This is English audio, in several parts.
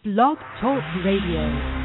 Blog Talk Radio.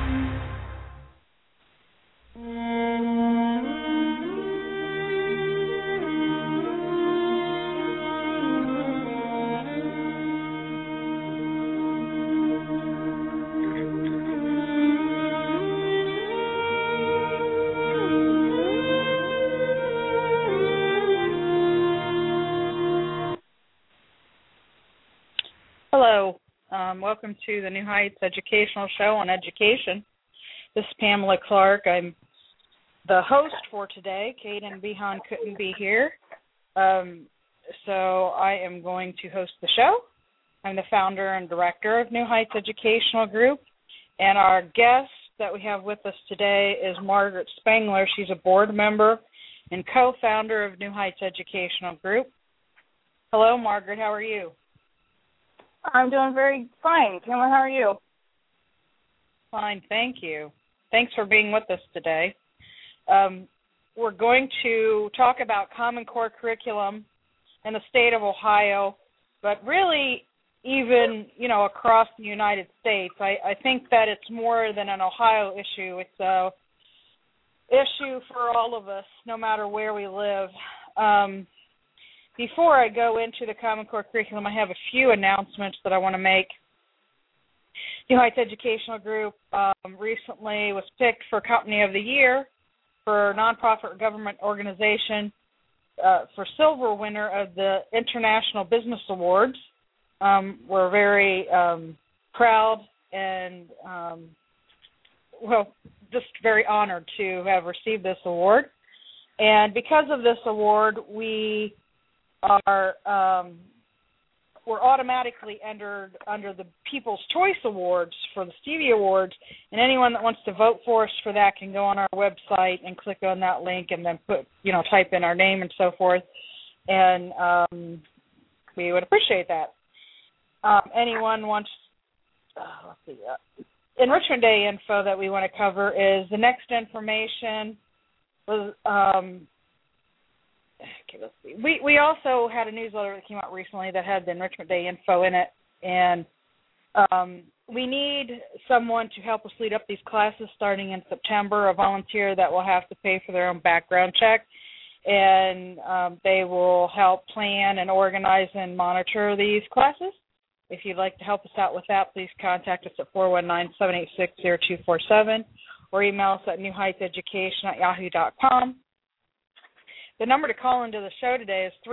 Hello. Welcome to the New Heights Educational Show on Education. This is Pamela Clark. I'm the host for today. Kate and Bihan couldn't be here, so I am going to host the show. I'm the founder and director of New Heights Educational Group, and our guest that we have with us today is Margaret Spangler. She's a board member and co-founder of New Heights Educational Group. Hello, Margaret. How are you? I'm doing very fine. Pamela, how are you? Fine, thank you. Thanks for being with us today. We're going to talk about Common Core curriculum in the state of Ohio, but really even, across the United States. I think that it's more than an Ohio issue. It's a issue for all of us, no matter where we live. Before I go into the Common Core curriculum, I have a few announcements that I want to make. New Heights Educational Group recently was picked for Company of the Year for nonprofit government organization for silver winner of the International Business Awards. We're very proud and, just very honored to have received this award. And because of this award, we're automatically entered under the People's Choice Awards for the Stevie Awards, and anyone that wants to vote for us for that can go on our website and click on that link and then type in our name and so forth, and we would appreciate that. Anyone wants, Enrichment Day info that we want to cover is the next information was, let's see. We also had a newsletter that came out recently that had the Enrichment Day info in it, and we need someone to help us lead up these classes starting in September, a volunteer that will have to pay for their own background check, and they will help plan and organize and monitor these classes. If you'd like to help us out with that, please contact us at 419-786-0247 or email us at newheightseducation@yahoo.com. The number to call into the show today is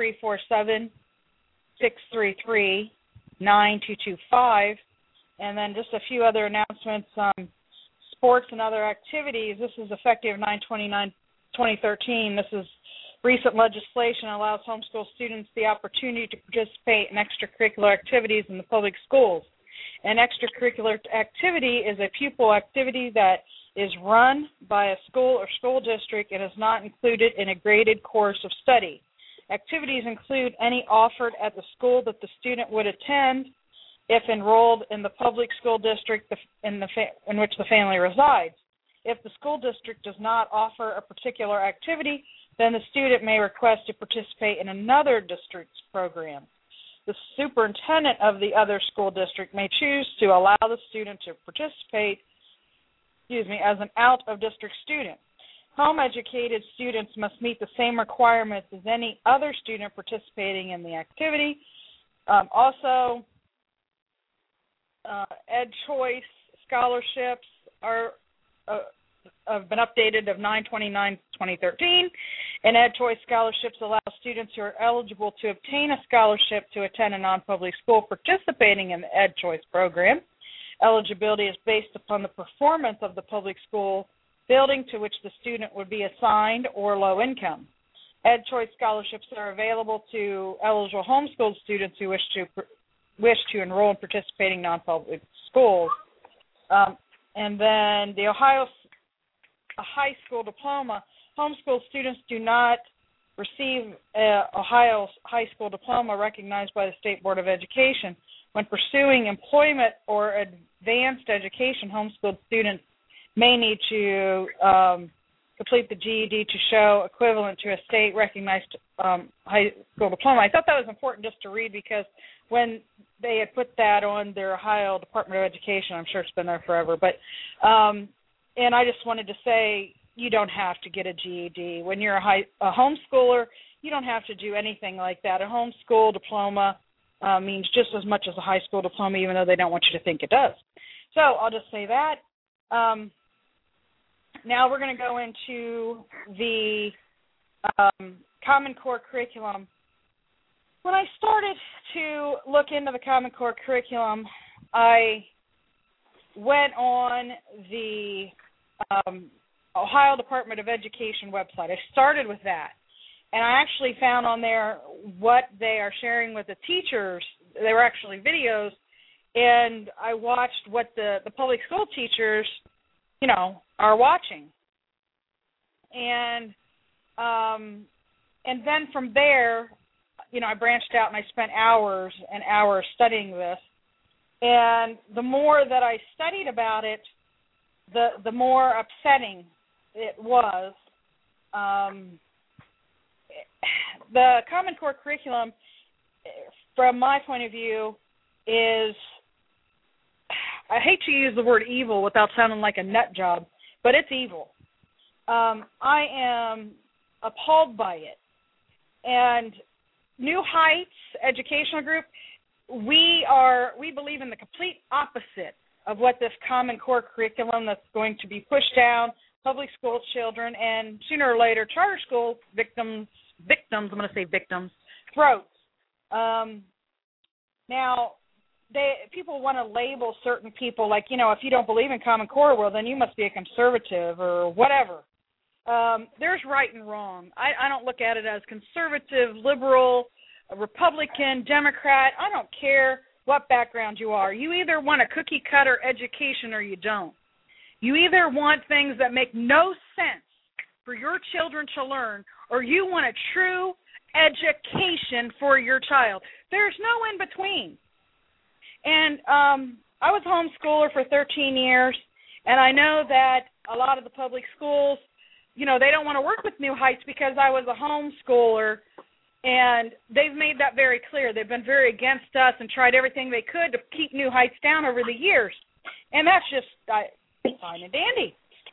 347-633-9225. And then just a few other announcements. Sports and other activities. This is effective 9/29/2013. This is recent legislation that allows homeschool students the opportunity to participate in extracurricular activities in the public schools. An extracurricular activity is a pupil activity that is run by a school or school district and is not included in a graded course of study. Activities include any offered at the school that the student would attend if enrolled in the public school district in which the family resides. If the school district does not offer a particular activity, then the student may request to participate in another district's program. The superintendent of the other school district may choose to allow the student to participate as an out-of-district student. Home-educated students must meet the same requirements as any other student participating in the activity. Also, Ed Choice scholarships have been updated of 9/29/2013, and Ed Choice scholarships allow students who are eligible to obtain a scholarship to attend a non-public school participating in the Ed Choice program. Eligibility is based upon the performance of the public school building to which the student would be assigned or low income. Ed Choice scholarships are available to eligible homeschool students who wish to enroll in participating non-public schools. And then the Ohio high school diploma. Homeschool students do not receive Ohio's high school diploma recognized by the State Board of Education. When pursuing employment or advanced education, homeschooled students may need to complete the GED to show equivalent to a state-recognized high school diploma. I thought that was important just to read because when they had put that on their Ohio Department of Education. I'm sure it's been there forever. But and I just wanted to say you don't have to get a GED. When you're a homeschooler, you don't have to do anything like that. A homeschool diploma means just as much as a high school diploma, even though they don't want you to think it does. So I'll just say that. Now we're going to go into the Common Core curriculum. When I started to look into the Common Core curriculum, I went on the Ohio Department of Education website. I started with that, and I actually found on there what they are sharing with the teachers. They were actually videos, and I watched what the public school teachers, are watching. And then from there, I branched out and I spent hours and hours studying this. And the more that I studied about it, the more upsetting it was. The Common Core curriculum, from my point of view, is, I hate to use the word evil without sounding like a nut job, but it's evil. I am appalled by it. And New Heights Educational Group, we believe in the complete opposite of what this Common Core curriculum that's going to be pushed down public school children and sooner or later charter school victims, throats. Now, people want to label certain people like, if you don't believe in Common Core, well, then you must be a conservative or whatever. There's right and wrong. I don't look at it as conservative, liberal, Republican, Democrat. I don't care what background you are. You either want a cookie-cutter education or you don't. You either want things that make no sense for your children to learn, or you want a true education for your child. There's no in between. And I was a homeschooler for 13 years, and I know that a lot of the public schools, they don't want to work with New Heights because I was a homeschooler, and they've made that very clear. They've been very against us and tried everything they could to keep New Heights down over the years. And that's just fine and dandy.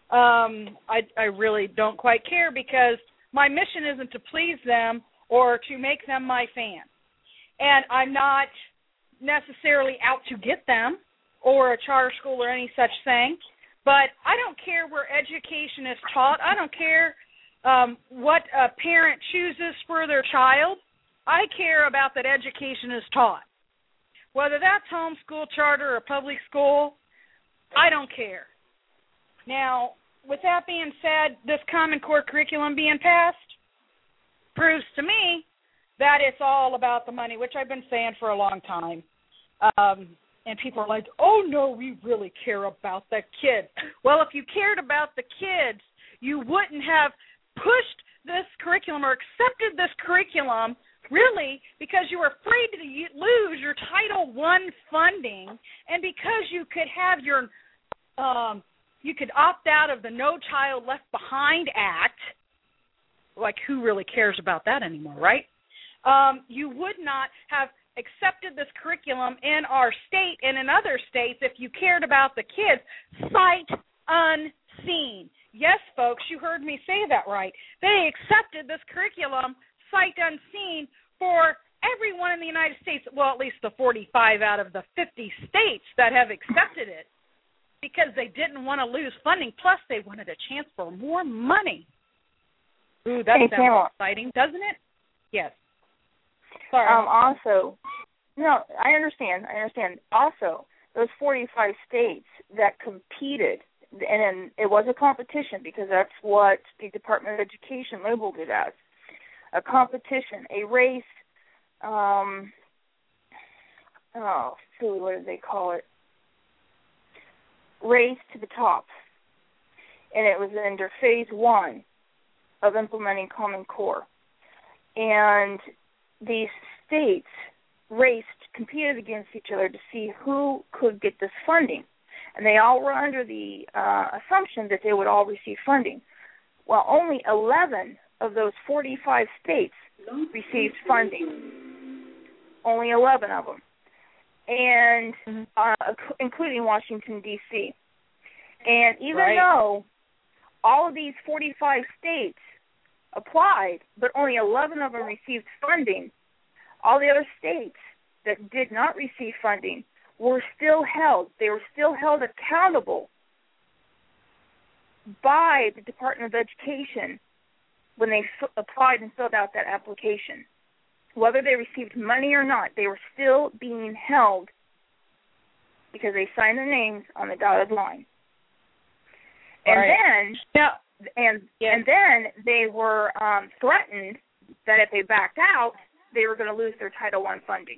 I really don't quite care because my mission isn't to please them or to make them my fans. And I'm not necessarily out to get them or a charter school or any such thing, but I don't care where education is taught. I don't care what a parent chooses for their child. I care about that education is taught. Whether that's homeschool, charter, or public school, I don't care. Now, with that being said, this Common Core curriculum being passed proves to me that it's all about the money, which I've been saying for a long time. And people are like, oh, no, we really care about the kids. Well, if you cared about the kids, you wouldn't have pushed this curriculum or accepted this curriculum, really, because you were afraid to lose your Title I funding, and because you could have your you could opt out of the No Child Left Behind Act. Like, who really cares about that anymore, right? You would not have accepted this curriculum in our state and in other states if you cared about the kids. Sight unseen. Yes, folks, you heard me say that right. They accepted this curriculum, sight unseen, for everyone in the United States, well, at least the 45 out of the 50 states that have accepted it, because they didn't want to lose funding, plus they wanted a chance for more money. Ooh, that sounds exciting, doesn't it? Yes. Sorry. Also, no, I understand. Also, those 45 states that competed, and it was a competition because that's what the Department of Education labeled it as, a competition, a race, what did they call it? Race to the top. And it was under phase 1 of implementing Common Core. And these states competed against each other to see who could get this funding. And they all were under the assumption that they would all receive funding. Well, only 11 of those 45 states received funding. Only 11 of them. and including Washington, D.C. And even though all of these 45 states applied, but only 11 of them received funding, all the other states that did not receive funding were still held. They were still held accountable by the Department of Education when they applied and filled out that application. Whether they received money or not, they were still being held because they signed their names on the dotted line. And then they were threatened that if they backed out, they were going to lose their Title I funding.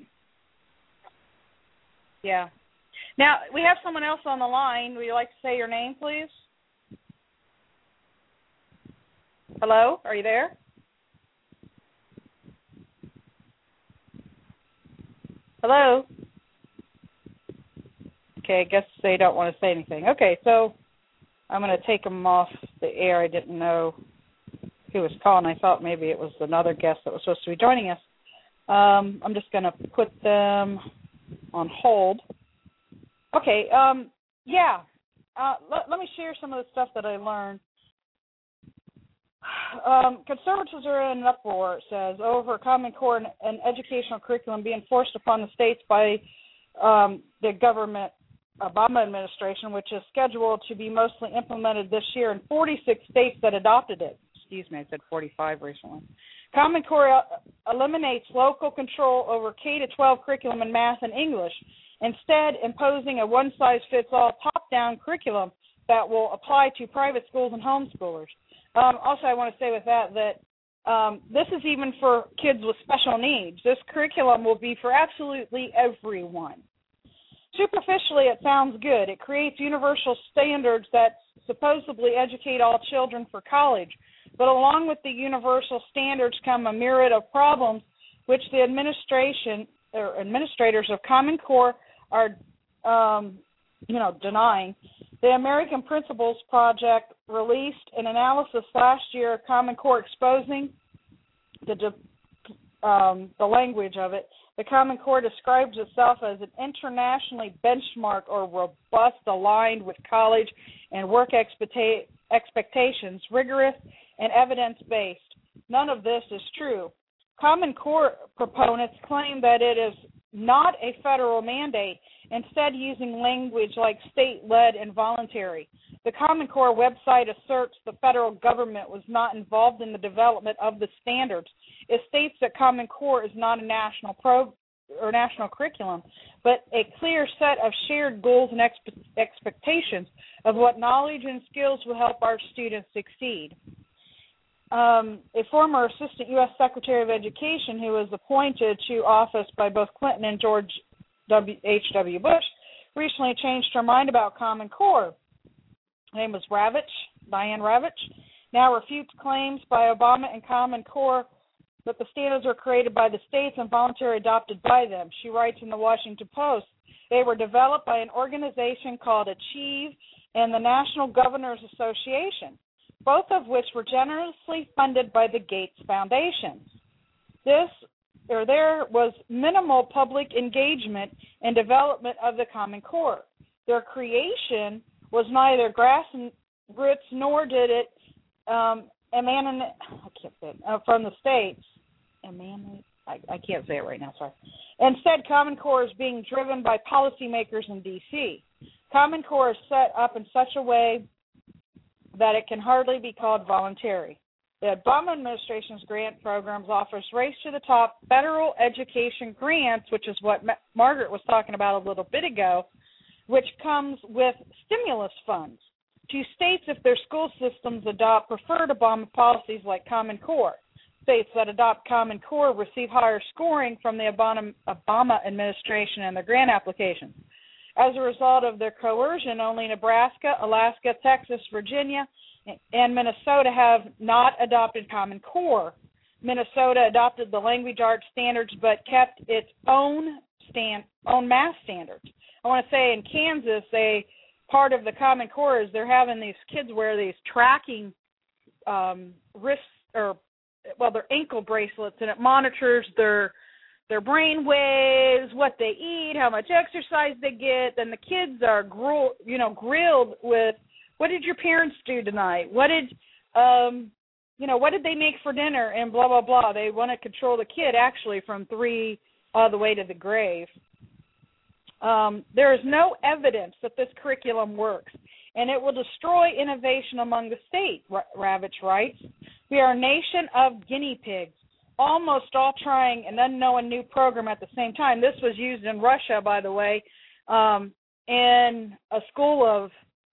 Yeah. Now, we have someone else on the line. Would you like to say your name, please? Hello? Are you there? Hello? Okay, I guess they don't want to say anything. Okay, so I'm going to take them off the air. I didn't know who was calling. I thought maybe it was another guest that was supposed to be joining us. I'm just going to put them on hold. Okay, let me share some of the stuff that I learned. Conservatives are in an uproar, it says, over Common Core and educational curriculum being forced upon the states by the government Obama administration, which is scheduled to be mostly implemented this year in 46 states that adopted it. Excuse me, I said 45 recently. Common Core eliminates local control over K-12 curriculum in math and English, instead imposing a one-size-fits-all top-down curriculum that will apply to private schools and homeschoolers. Also, I want to say with that this is even for kids with special needs. This curriculum will be for absolutely everyone. Superficially, it sounds good. It creates universal standards that supposedly educate all children for college. But along with the universal standards come a myriad of problems which the administrators of Common Core are, denying. The American Principles Project released an analysis last year of Common Core exposing the language of it. The Common Core describes itself as an internationally benchmark or robust, aligned with college and work expectations, rigorous and evidence-based. None of this is true. Common Core proponents claim that it is not a federal mandate, instead using language like state-led and voluntary. The Common Core website asserts the federal government was not involved in the development of the standards. It states that Common Core is not a national curriculum, but a clear set of shared goals and expectations of what knowledge and skills will help our students succeed. A former assistant U.S. Secretary of Education who was appointed to office by both Clinton and George H.W. Bush recently changed her mind about Common Core. Her name was Diane Ravitch, now refutes claims by Obama and Common Core that the standards are created by the states and voluntarily adopted by them. She writes in the Washington Post, they were developed by an organization called Achieve and the National Governors Association, both of which were generously funded by the Gates Foundation. There was minimal public engagement and development of the Common Core. Their creation was neither grassroots nor did it from the states. I can't say it right now, sorry. Instead, Common Core is being driven by policymakers in D.C. Common Core is set up in such a way that it can hardly be called voluntary. The Obama administration's grant programs offers Race to the Top federal education grants, which is what Margaret was talking about a little bit ago, which comes with stimulus funds to states if their school systems adopt preferred Obama policies like Common Core. States that adopt Common Core receive higher scoring from the Obama administration and their grant applications. As a result of their coercion, only Nebraska, Alaska, Texas, Virginia, and Minnesota have not adopted Common Core. Minnesota adopted the language arts standards but kept its own math standards. I want to say in Kansas, part of the Common Core is they're having these kids wear these tracking they're ankle bracelets, and it monitors their their brain waves, what they eat, how much exercise they get. Then the kids are grilled with, what did your parents do tonight? What did what did they make for dinner? And blah blah blah. They want to control the kid actually from 3 all the way to the grave. There is no evidence that this curriculum works, and it will destroy innovation among the state, Ravitch writes. We are a nation of guinea pigs, almost all trying an unknown new program at the same time. This was used in Russia, by the way, in a school of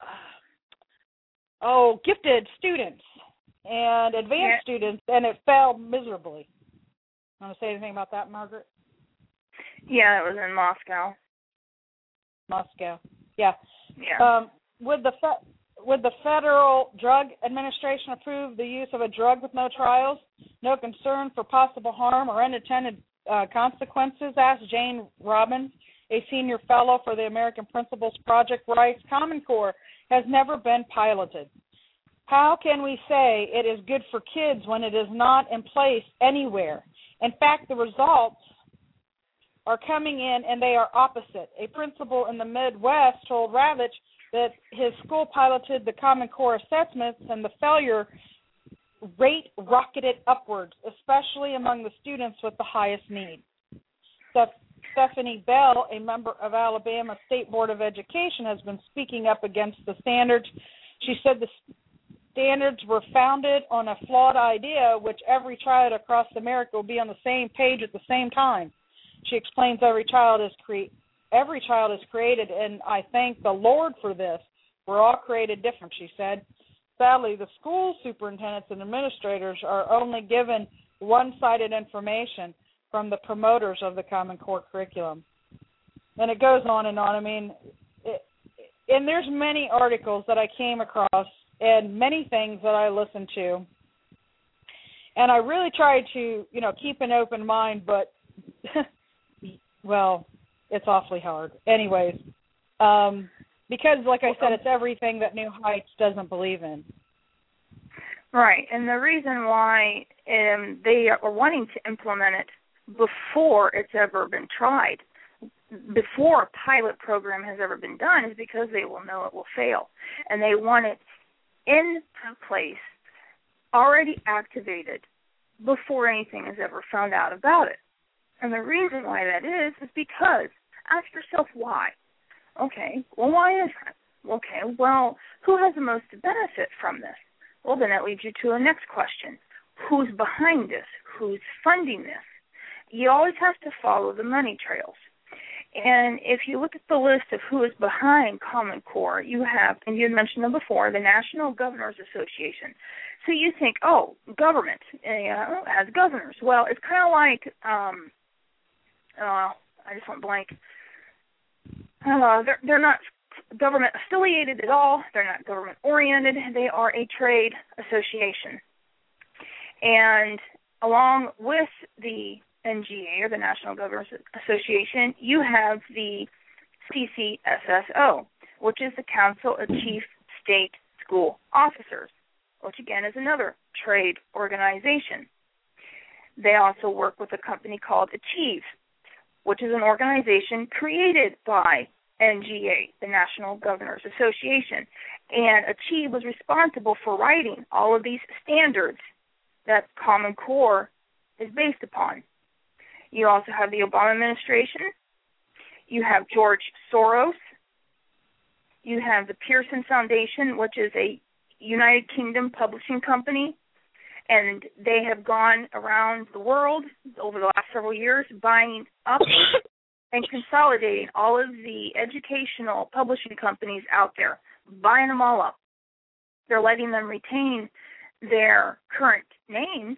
gifted students and advanced students, and it failed miserably. Want to say anything about that, Margaret? Yeah, it was in Moscow. Yeah. Yeah. Would the Federal Drug Administration approve the use of a drug with no trials, no concern for possible harm or unintended consequences? Asked Jane Robbins, a senior fellow for the American Principles Project, writes, Common Core has never been piloted. How can we say it is good for kids when it is not in place anywhere? In fact, the results are coming in and they are opposite. A principal in the Midwest told Ravitch that his school piloted the Common Core assessments and the failure rate rocketed upwards, especially among the students with the highest need. Stephanie Bell, a member of Alabama State Board of Education, has been speaking up against the standards. She said the standards were founded on a flawed idea, which every child across America will be on the same page at the same time. She explains every child is created, and I thank the Lord for this. We're all created different, she said. Sadly, the school superintendents and administrators are only given one-sided information from the promoters of the Common Core curriculum. And it goes on and on. I mean, and there's many articles that I came across and many things that I listened to. And I really tried to, keep an open mind, but, well, it's awfully hard. Anyways, because, like I said, it's everything that New Heights doesn't believe in. Right, and the reason why they are wanting to implement it before it's ever been tried, before a pilot program has ever been done, is because they will know it will fail. And they want it in place, already activated, before anything is ever found out about it. And the reason why that is because, ask yourself why. Okay, well, why is that? Okay, well, who has the most to benefit from this? Well, then that leads you to the next question. Who's behind this? Who's funding this? You always have to follow the money trails. And if you look at the list of who is behind Common Core, you have, and you had mentioned them before, the National Governors Association. So you think, government has governors. Well, it's kind of like, I just went blank. They're not government affiliated at all. They're not government oriented. They are a trade association. And along with the NGA, or the National Governors Association, you have the CCSSO, which is the Council of Chief State School Officers, which again is another trade organization. They also work with a company called Achieve, which is an organization created by NGA, the National Governors Association. And Achieve was responsible for writing all of these standards that Common Core is based upon. You also have the Obama administration. You have George Soros. You have the Pearson Foundation, which is a United Kingdom publishing company. And they have gone around the world over the last several years buying up and consolidating all of the educational publishing companies out there, buying them all up. They're letting them retain their current names,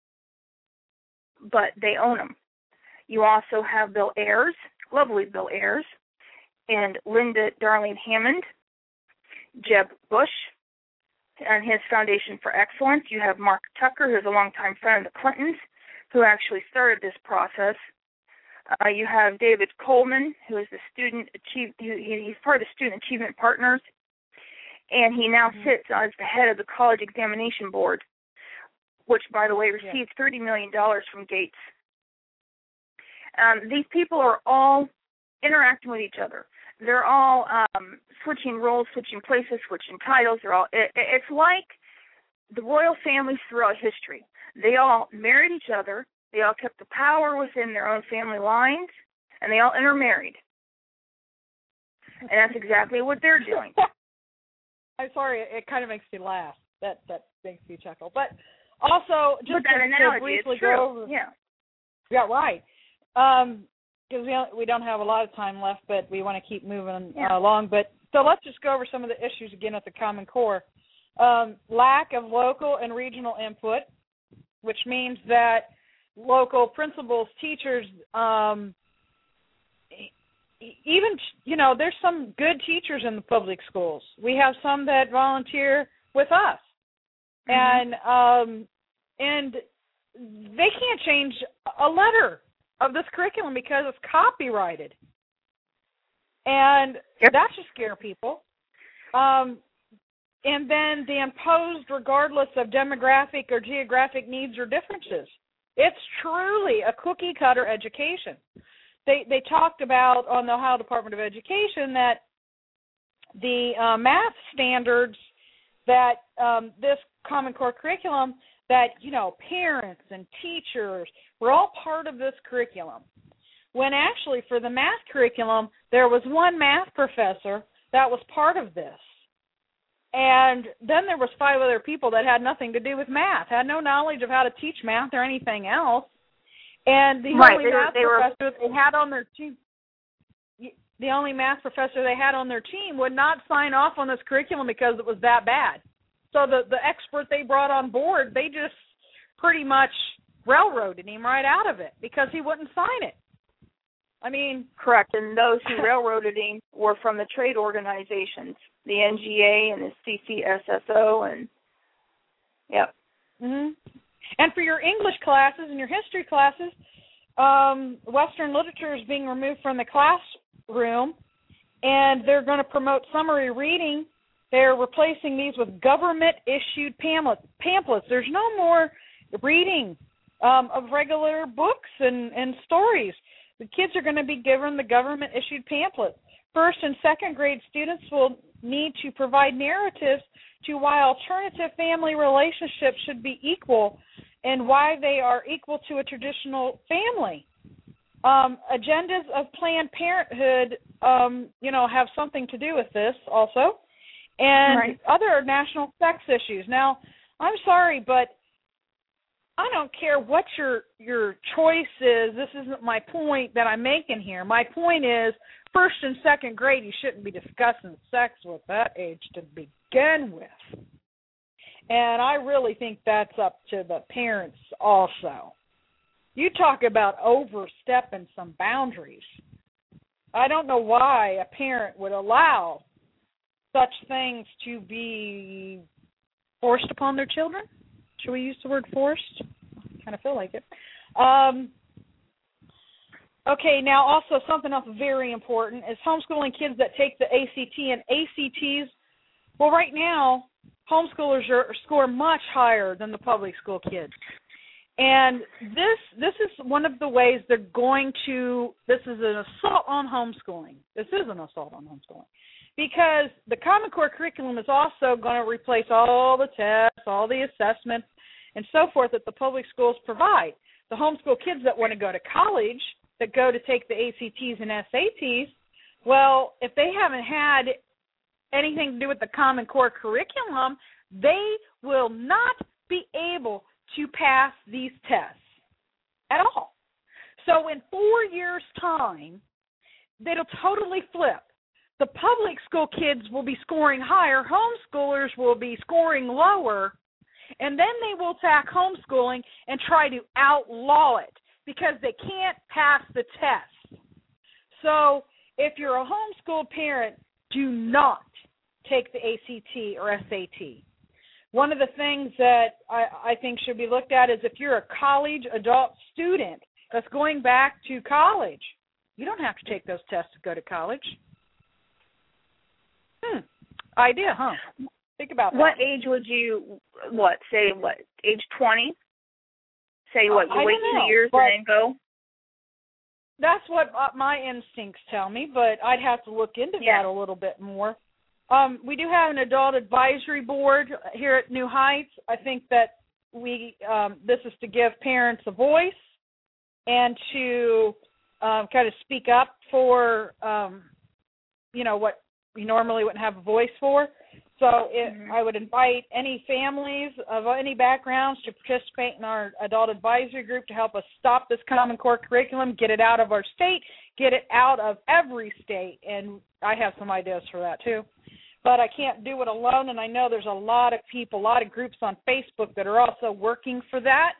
but they own them. You also have Bill Ayers, lovely Bill Ayers, and Linda Darling Hammond, Jeb Bush, and his Foundation for Excellence. You have Mark Tucker, who's a longtime friend of the Clintons, who actually started this process. You have David Coleman, who is the he's part of the Student Achievement Partners, and he now sits as the head of the College Examination Board, which, by the way, received $30 million from Gates. These people are all interacting with each other. They're all switching roles, switching places, switching titles. It's like the royal families throughout history. They all married each other. They all kept the power within their own family lines, and they all intermarried. And that's exactly what they're doing. I'm sorry, it kind of makes me laugh. That makes me chuckle. But also, just to briefly go over. Yeah, right. Because we don't have a lot of time left, but we want to keep moving along. But so let's just go over some of the issues again at the Common Core. Lack of local and regional input, which means that local principals, teachers, even, there's some good teachers in the public schools. We have some that volunteer with us. And they can't change a letter of this curriculum because it's copyrighted. And that should scare people. And then the imposed regardless of demographic or geographic needs or differences. It's truly a cookie-cutter education. They talked about on the Ohio Department of Education that the math standards that this Common Core curriculum, that, parents and teachers were all part of this curriculum. When actually for the math curriculum, there was one math professor that was part of this. And then there was 5 other people that had nothing to do with math, had no knowledge of how to teach math or anything else. And the only math professor they had on their team, the only math professor they had on their team would not sign off on this curriculum because it was that bad. So the expert they brought on board, they just pretty much railroaded him right out of it because he wouldn't sign it. I mean, correct. And those who railroaded him were from the trade organizations, the NGA and the CCSSO, and And for your English classes and your history classes, Western literature is being removed from the classroom, and they're going to promote summary reading. They're replacing these with government-issued pamphlets. There's no more reading of regular books and stories. The kids are going to be given the government-issued pamphlets. First and second grade students will need to provide narratives to why alternative family relationships should be equal and why they are equal to a traditional family. Agendas of Planned Parenthood, have something to do with this also, and other national sex issues. Now, I'm sorry, but I don't care what your choice is. This isn't my point that I'm making here. My point is, first and second grade, you shouldn't be discussing sex with that age to begin with. And I really think that's up to the parents also. You talk about overstepping some boundaries. I don't know why a parent would allow such things to be forced upon their children. Should we use the word forced? I kind of feel like it. Okay, now also something else very important is homeschooling kids that take the ACT and ACTs. Well, right now, homeschoolers score much higher than the public school kids. And this is one of the ways they're going to, this is an assault on homeschooling. This is an assault on homeschooling. Because the Common Core curriculum is also going to replace all the tests, all the assessments, and so forth that the public schools provide. The homeschool kids that want to go to college, that go to take the ACTs and SATs, well, if they haven't had anything to do with the Common Core curriculum, they will not be able to pass these tests at all. So in 4 years' time, it'll totally flip. The public school kids will be scoring higher, homeschoolers will be scoring lower, and then they will attack homeschooling and try to outlaw it because they can't pass the test. So if you're a homeschool parent, do not take the ACT or SAT. One of the things that I think should be looked at is if you're a college adult student that's going back to college, you don't have to take those tests to go to college. Idea, huh? Think about that. What age would you, age 20? Say, you wait 2 years and then go? That's what my instincts tell me, but I'd have to look into that a little bit more. We do have an adult advisory board here at New Heights. I think that this is to give parents a voice and to kind of speak up for, what we normally wouldn't have a voice for. So I would invite any families of any backgrounds to participate in our adult advisory group to help us stop this Common Core curriculum, get it out of our state, get it out of every state. And I have some ideas for that too. But I can't do it alone, and I know there's a lot of people, a lot of groups on Facebook that are also working for that.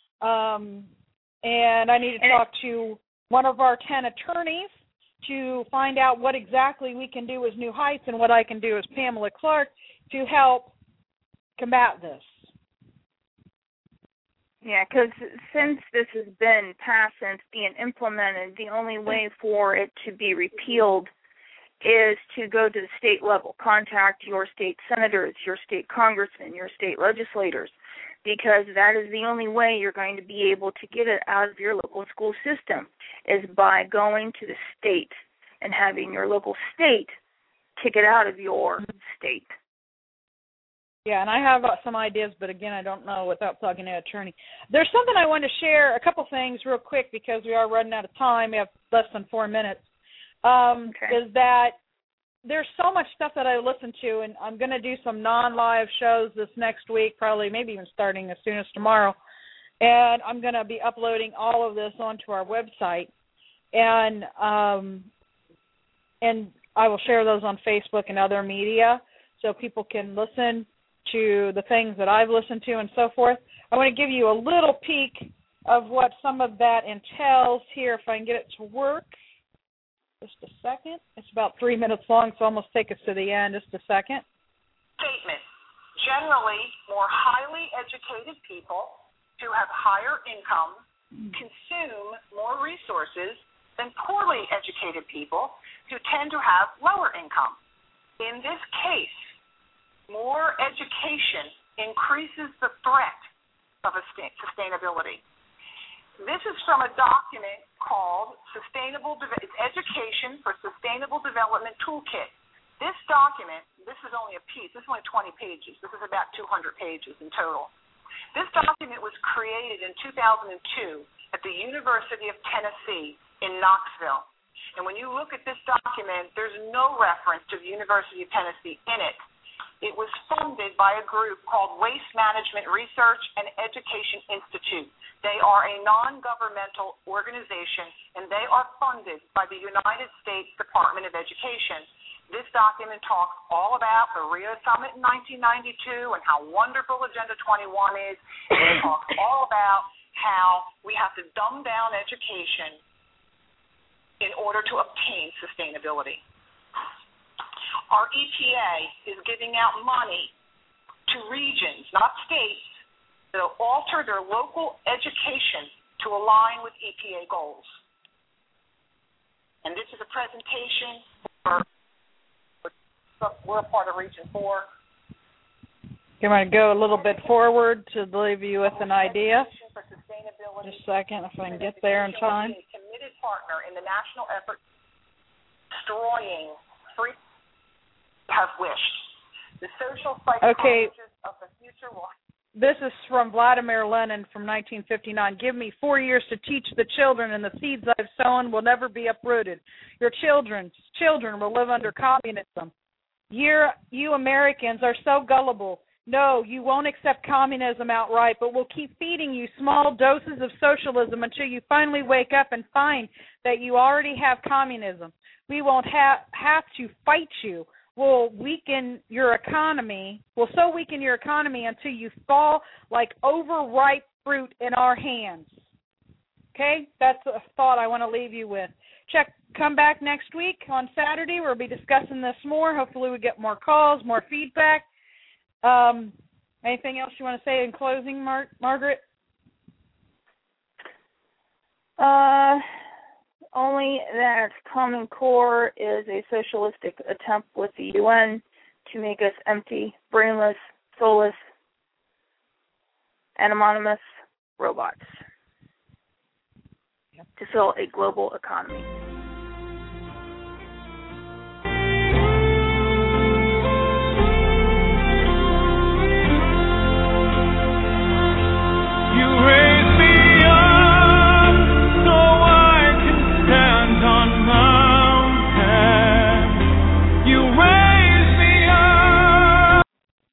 And I need to talk to one of our 10 attorneys to find out what exactly we can do as New Heights and what I can do as Pamela Clark to help combat this. Yeah, because since this has been passed and it's being implemented, the only way for it to be repealed is to go to the state level, contact your state senators, your state congressmen, your state legislators, because that is the only way you're going to be able to get it out of your local school system, is by going to the state and having your local state kick it out of your state. Yeah, and I have some ideas, but again, I don't know without talking to an attorney. There's something I want to share, a couple things real quick because we are running out of time. We have less than 4 minutes. Is that there's so much stuff that I listen to, and I'm going to do some non-live shows this next week, probably maybe even starting as soon as tomorrow, and I'm going to be uploading all of this onto our website, and I will share those on Facebook and other media so people can listen to the things that I've listened to and so forth. I want to give you a little peek of what some of that entails here, if I can get it to work. Just a second. It's about 3 minutes long, so almost take us to the end. Just a second. Statement. Generally, more highly educated people who have higher income consume more resources than poorly educated people who tend to have lower income. In this case, more education increases the threat of sustainability. This is from a document called it's Education for Sustainable Development Toolkit. This document, this is only a piece, this is only 20 pages. This is about 200 pages in total. This document was created in 2002 at the University of Tennessee in Knoxville. And when you look at this document, there's no reference to the University of Tennessee in it. It was funded by a group called Waste Management Research and Education Institute. They are a non-governmental organization, and they are funded by the United States Department of Education. This document talks all about the Rio Summit in 1992 and how wonderful Agenda 21 is. It talks all about how we have to dumb down education in order to obtain sustainability. Our EPA is giving out money to regions, not states, that will alter their local education to align with EPA goals. And this is a presentation we're a part of Region 4. You want to go a little bit forward to leave you with an idea? Just a second, if I can get there in time. A committed partner in the national effort destroying free have wished. The social psychologists of the future will. This is from Vladimir Lenin from 1959. Give me 4 years to teach the children, and the seeds I've sown will never be uprooted. Your children will live under communism. You Americans are so gullible. No, you won't accept communism outright, but we'll keep feeding you small doses of socialism until you finally wake up and find that you already have communism. We won't have to fight you. We'll weaken your economy. We'll so weaken your economy until you fall like overripe fruit in our hands. Okay? That's a thought I want to leave you with. Come back next week on Saturday. We'll be discussing this more. Hopefully we get more calls, more feedback. Anything else you want to say in closing, Margaret? Only that Common Core is a socialistic attempt with the UN to make us empty, brainless, soulless, anonymous robots. to fill a global economy.